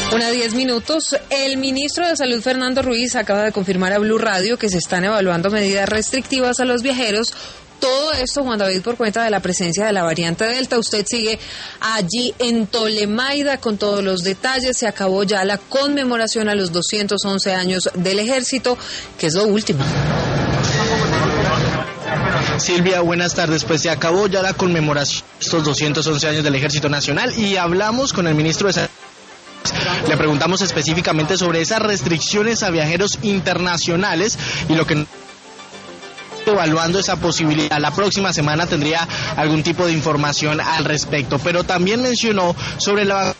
1:10. El ministro de Salud, Fernando Ruiz, acaba de confirmar a Blue Radio que se están evaluando medidas restrictivas a los viajeros. Todo esto, Juan David, por cuenta de la presencia de la variante Delta. Usted sigue allí en Tolemaida con todos los detalles. Se acabó ya la conmemoración a los 211 años del Ejército, que es lo último. Silvia, buenas tardes. Pues se acabó ya la conmemoración de estos 211 años del Ejército Nacional y hablamos con el ministro de Salud. Le preguntamos específicamente sobre esas restricciones a viajeros internacionales y lo que evaluando esa posibilidad. La próxima semana tendría algún tipo de información al respecto, pero también mencionó sobre la...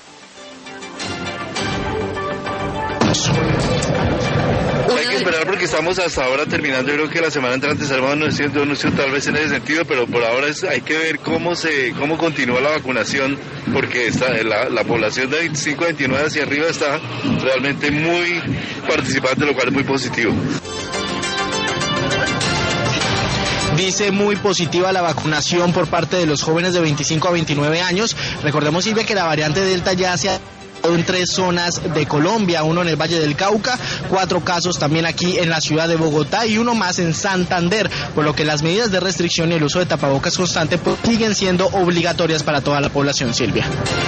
Hay que esperar porque estamos hasta ahora terminando. Yo creo que la semana entrante salvamos un anuncio tal vez en ese sentido, pero por ahora hay que ver cómo continúa la vacunación, porque la población de 25 a 29 hacia arriba está realmente muy participante, lo cual es muy positivo. Dice muy positiva la vacunación por parte de los jóvenes de 25 a 29 años. Recordemos, Silvia, que la variante Delta ya se ha en 3 zonas de Colombia, uno en el Valle del Cauca, 4 casos también aquí en la ciudad de Bogotá y uno más en Santander, por lo que las medidas de restricción y el uso de tapabocas constante siguen siendo obligatorias para toda la población, Silvia.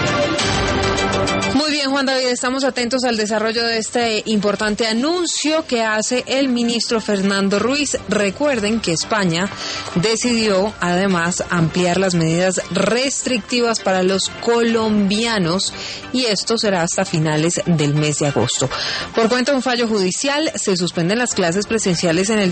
Muy bien, Juan David, estamos atentos al desarrollo de este importante anuncio que hace el ministro Fernando Ruiz. Recuerden que España decidió además ampliar las medidas restrictivas para los colombianos y esto será hasta finales del mes de agosto. Por cuenta de un fallo judicial, se suspenden las clases presenciales en el